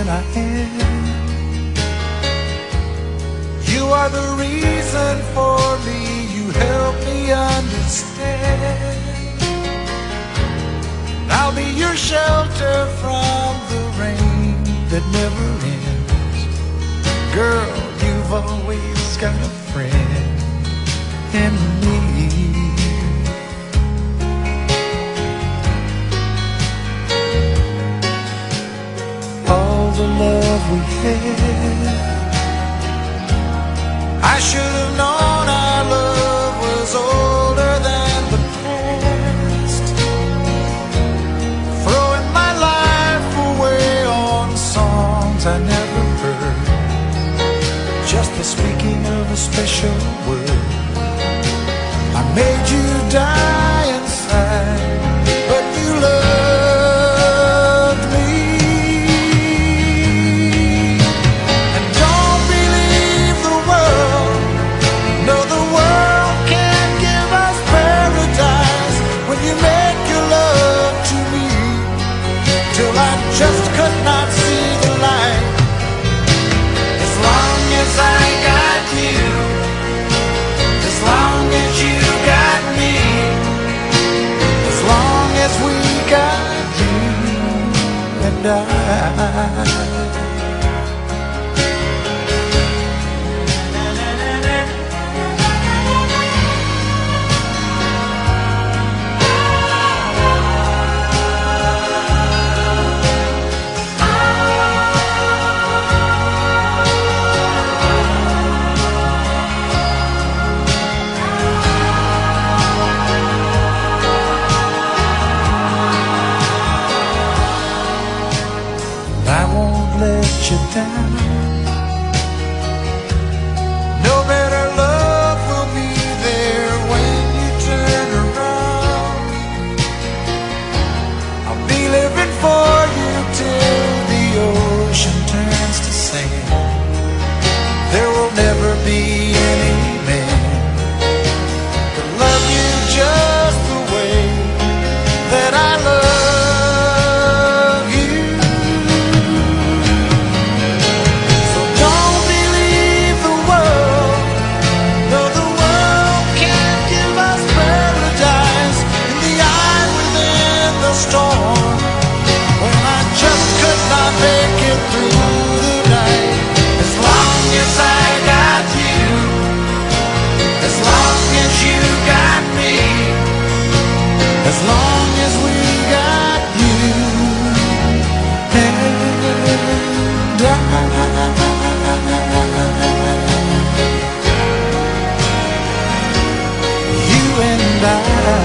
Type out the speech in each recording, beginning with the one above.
than I am. You are the reason for me, you help me understand. I'll be your shelter from the rain that never ends. Girl, you've always got a friend in me. All the love we had, I should have known our love was older than the past. Throwing my life away on songs I never heard, just the speaking of a special word. I made you die inside, but you loved me. And don't believe the world, no, the world can't give us paradise when you make your love to me, till I just could not see the light. As long as I got you, as long as you got me, as long as we got you and I. I won't let you down. No better love will be there when you turn around. I'll be living for you till the ocean turns to sand. There will never be any man to love you just the way that I love. As long as we got you and you and I.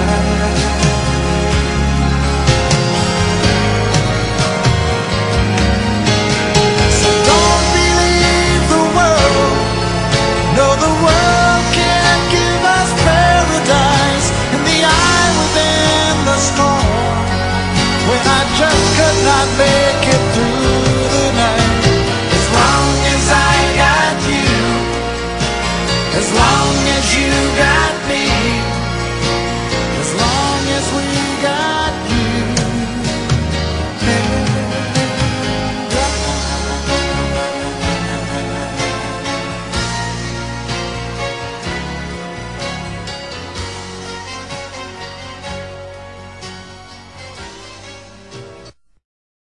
So don't believe the world, no, the world can't give us paradise in the eye within the storm, when I just could not make it through the night. As long as I got you, as long as you got me, as long as we got you.